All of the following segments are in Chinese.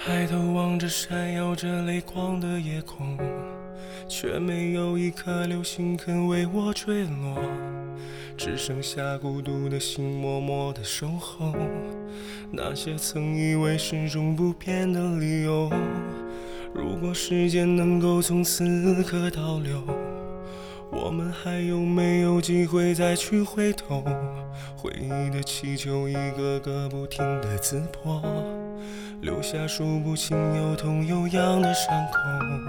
抬头望着闪耀着泪光的夜空，却没有一颗流星肯为我坠落，只剩下孤独的心默默的守候，那些曾以为始终不变的理由。如果时间能够从此刻倒流，我们还有没有机会再去回头？回忆的气球一个个不停地刺破，留下数不清又痛又痒的伤口。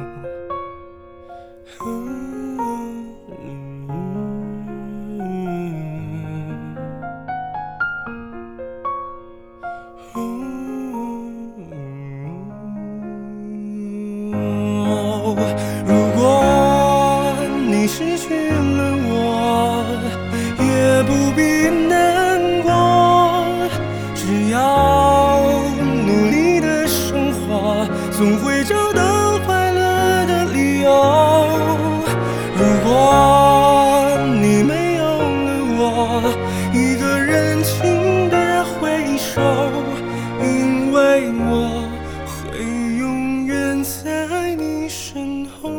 如果你失去了我，也不必难过，只要努力的生活，总会找到快乐的理由。如果你没有了我，一个人请别回首，因为我会永远在你身后。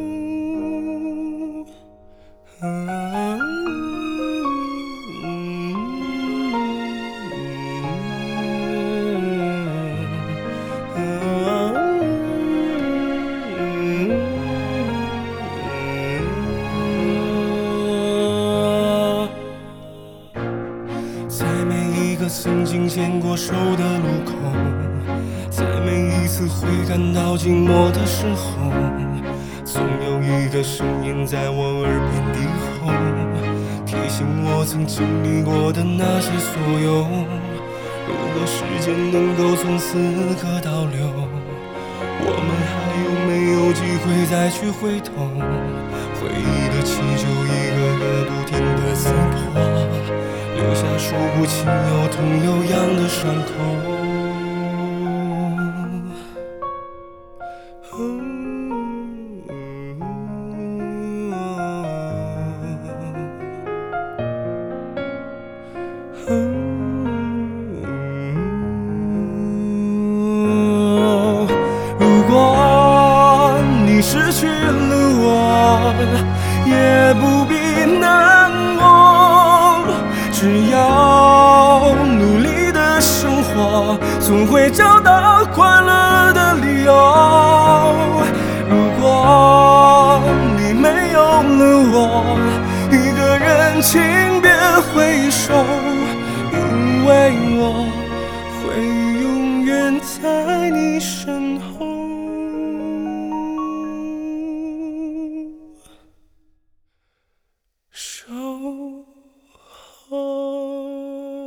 在每一个曾经牵过手的路口，在每一次会感到寂寞的时候，总有一个声音在我耳边低吼，提醒我曾经历过的那些所有。如果时间能够从此刻倒流，我们还有没有机会再去回头？回忆的气球一个个不停地撕破，留下数不清又痛又痒的伤口。如果你失去了我，也不必难过，只要努力的生活，总会找到快乐的理由。如果你没有了我，一个人请别回首，因为我会永远在你身后。守候。